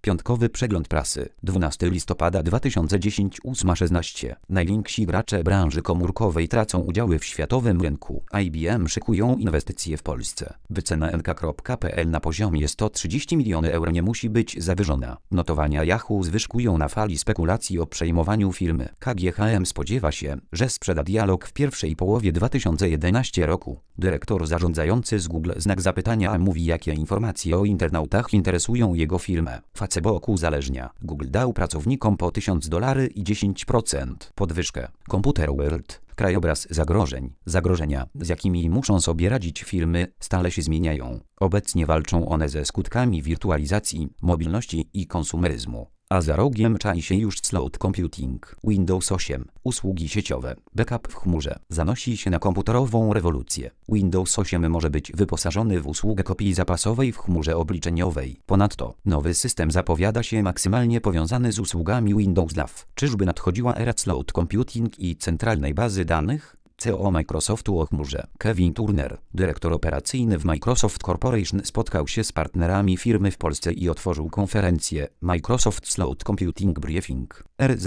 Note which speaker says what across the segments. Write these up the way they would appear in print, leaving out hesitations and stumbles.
Speaker 1: Piątkowy przegląd prasy. 12 listopada 2010 8:16. Najwięksi gracze branży komórkowej tracą udziały w światowym rynku. IBM szykują inwestycje w Polsce. Wycena nk.pl na poziomie 130 milionów euro nie musi być zawyżona. Notowania Yahoo zwyżkują na fali spekulacji o przejmowaniu firmy. KGHM spodziewa się, że sprzeda Dialog w pierwszej połowie 2011 roku. Dyrektor zarządzający z Google znak zapytania mówi, jakie informacje o internautach interesują jego firmę. Facebook uzależnia. Google dał pracownikom po $1000 i 10% podwyżkę. Computer World. Krajobraz zagrożeń. Zagrożenia, z jakimi muszą sobie radzić firmy, stale się zmieniają. Obecnie walczą one ze skutkami wirtualizacji, mobilności i konsumeryzmu. A za rogiem czai się już cloud computing. Windows 8. Usługi sieciowe. Backup w chmurze. Zanosi się na komputerową rewolucję. Windows 8 może być wyposażony w usługę kopii zapasowej w chmurze obliczeniowej. Ponadto, nowy system zapowiada się maksymalnie powiązany z usługami Windows Live. Czyżby nadchodziła era cloud computing i centralnej bazy danych? CEO Microsoftu o chmurze. Kevin Turner, dyrektor operacyjny w Microsoft Corporation, spotkał się z partnerami firmy w Polsce i otworzył konferencję Microsoft Cloud Computing Briefing.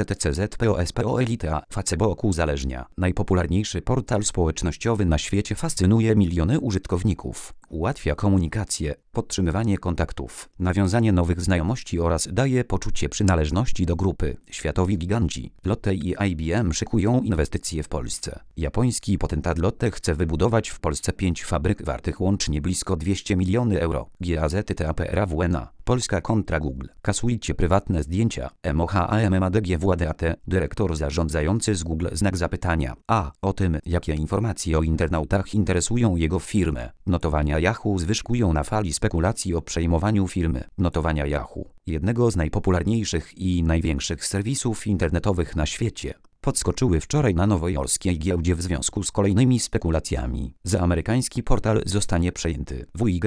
Speaker 1: RZCZPOSPOLITA. Facebook uzależnia. Najpopularniejszy portal społecznościowy na świecie fascynuje miliony użytkowników. Ułatwia komunikację, podtrzymywanie kontaktów, nawiązanie nowych znajomości oraz daje poczucie przynależności do grupy. Światowi giganci Lotte i IBM szykują inwestycje w Polsce. Japoński potentat Lotte chce wybudować w Polsce 5 fabryk wartych łącznie blisko 200 milionów euro. GAZTAPRAWNA. Polska kontra Google. Kasujcie prywatne zdjęcia. MOHAMMADGWADAT. Dyrektor zarządzający z Google znak zapytania. A o tym, jakie informacje o internautach interesują jego firmę. Notowania Yahoo zwyżkują na fali spekulacji o przejmowaniu firmy. Notowania Yahoo, jednego z najpopularniejszych i największych serwisów internetowych na świecie, podskoczyły wczoraj na nowojorskiej giełdzie w związku z kolejnymi spekulacjami. Za amerykański portal zostanie przejęty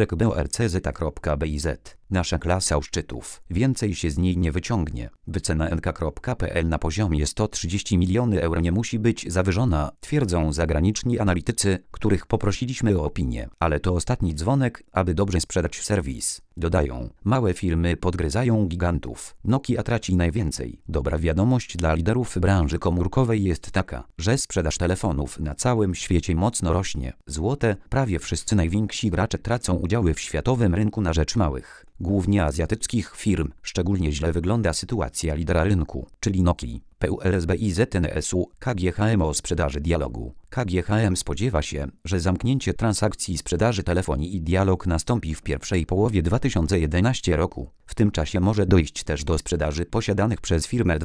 Speaker 1: WYBORCZ.BIZ. Nasza klasa szczytów. Więcej się z niej nie wyciągnie. Wycena nk.pl na poziomie 130 milionów euro nie musi być zawyżona, twierdzą zagraniczni analitycy, których poprosiliśmy o opinię. Ale to ostatni dzwonek, aby dobrze sprzedać serwis. Dodają, małe firmy podgryzają gigantów. Nokia traci najwięcej. Dobra wiadomość dla liderów branży komórkowej jest taka, że sprzedaż telefonów na całym świecie mocno rośnie. Złote, prawie wszyscy najwięksi gracze tracą udziały w światowym rynku na rzecz małych, głównie azjatyckich firm. Szczególnie źle wygląda sytuacja lidera rynku, czyli Nokii. PULSBIZNSU. KGHM o sprzedaży Dialogu. KGHM spodziewa się, że zamknięcie transakcji sprzedaży telefonii i Dialog nastąpi w pierwszej połowie 2011 roku. W tym czasie może dojść też do sprzedaży posiadanych przez firmę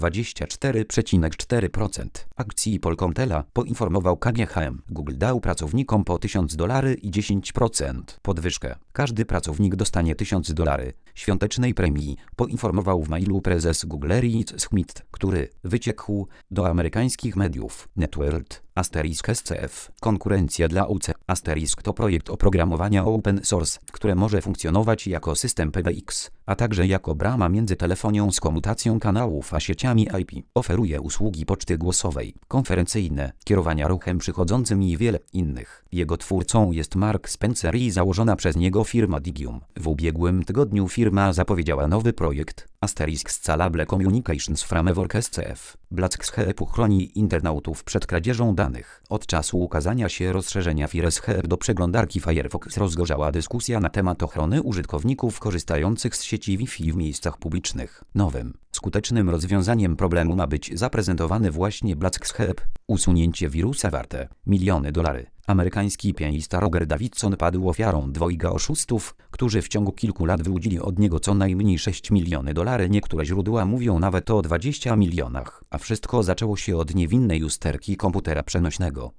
Speaker 1: 24,4% akcji Polkomtela, poinformował KGHM. Google dał pracownikom po $1000 i 10% podwyżkę. Każdy pracownik dostanie $1000 świątecznej premii, poinformował w mailu prezes Google Reed Schmidt, który wyciekł do amerykańskich mediów. Networld. *SCF. Konkurencja dla UC. * to projekt oprogramowania open source, które może funkcjonować jako system PBX, a także jako brama między telefonią z komutacją kanałów a sieciami IP. Oferuje usługi poczty głosowej, konferencyjne, kierowania ruchem przychodzącym i wiele innych. Jego twórcą jest Mark Spencer i założona przez niego firma Digium. W ubiegłym tygodniu firma zapowiedziała nowy projekt Scalable Communications Framework SCF. BlackSCF chroni internautów przed kradzieżą danych. Od czasu ukazania się rozszerzenia FireSCF do przeglądarki Firefox rozgorzała dyskusja na temat ochrony użytkowników korzystających z sieci Wi-Fi w miejscach publicznych. Nowym, skutecznym rozwiązaniem problemu ma być zaprezentowany właśnie BlackSCF. Usunięcie wirusa warte miliony dolarów. Amerykański pianista Roger Davidson padł ofiarą dwojga oszustów, którzy w ciągu kilku lat wyłudzili od niego co najmniej $6 miliony. Niektóre źródła mówią nawet o 20 milionach. A wszystko zaczęło się od niewinnej usterki komputera przenośnego.